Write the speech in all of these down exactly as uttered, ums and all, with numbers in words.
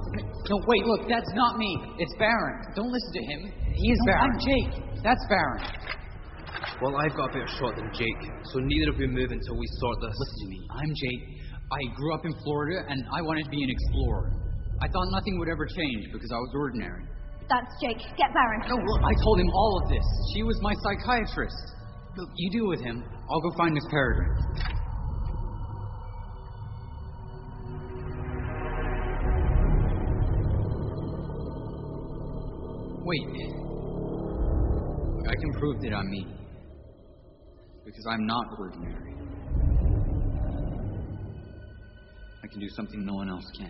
No, wait, look, that's not me. It's Baron. Don't listen to him. He is no, Baron. I'm Jake. That's Baron. Well, I've got a better shot than Jake, so neither of you move until we sort this. Listen to me. I'm Jake. I grew up in Florida, and I wanted to be an explorer. I thought nothing would ever change because I was ordinary. That's Jake. Get Baron. No, look, I told him all of this. She was my psychiatrist. Look, you deal with him. I'll go find Miss Peregrine. Wait. I can prove that I'm me. Because I'm not ordinary. I can do something no one else can.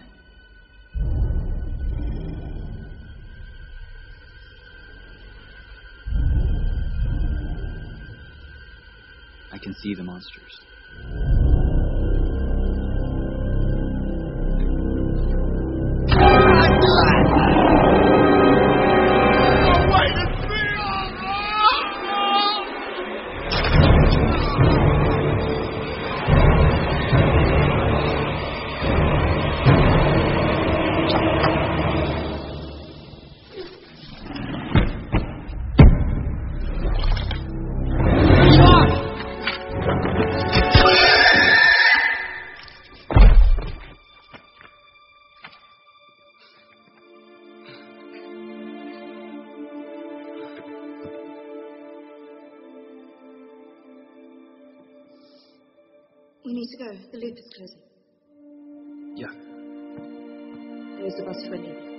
I can see the monsters. We need to go. The loop is closing. Yeah. There's the bus for leaving.